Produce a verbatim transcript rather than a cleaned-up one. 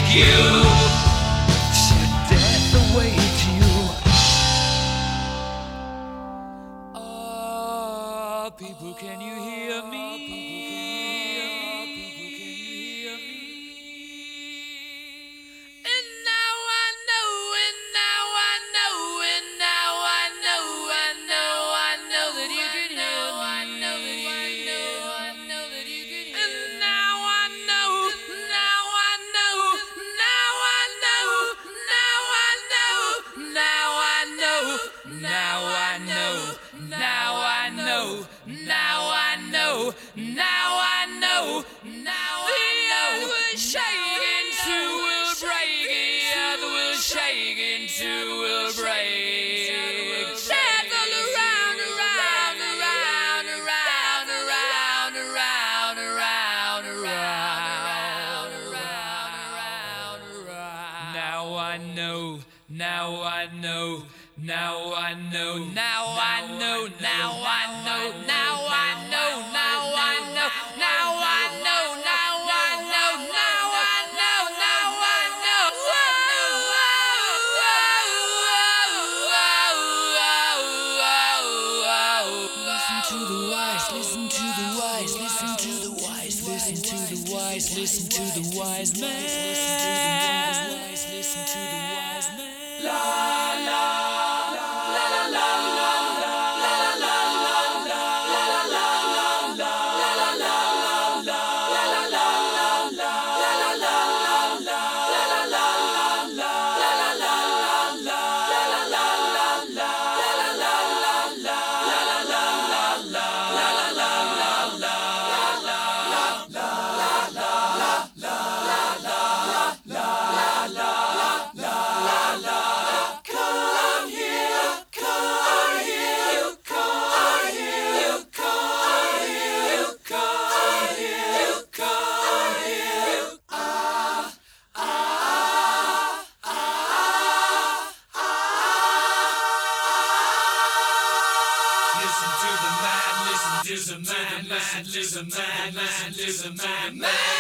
you. Should death await you? Oh, people, can you hear me? Now I know, now I know, now I know, now I know, now I know. The earth will shake into will break, the earth will shake into will break. Death all around, around, around, around, around, around, around, around, around, around. Now I know, now I know. Now I know, now I know, now I know, now I know, now I know, now I know, now I know, now I know, now I know. Listen to the wise, listen to the wise, listen to the wise, listen to the wise, listen to the wise man. Listen to the wise man. La la. Listen to the man, listen to the man, listen to the man, listen to the man, man.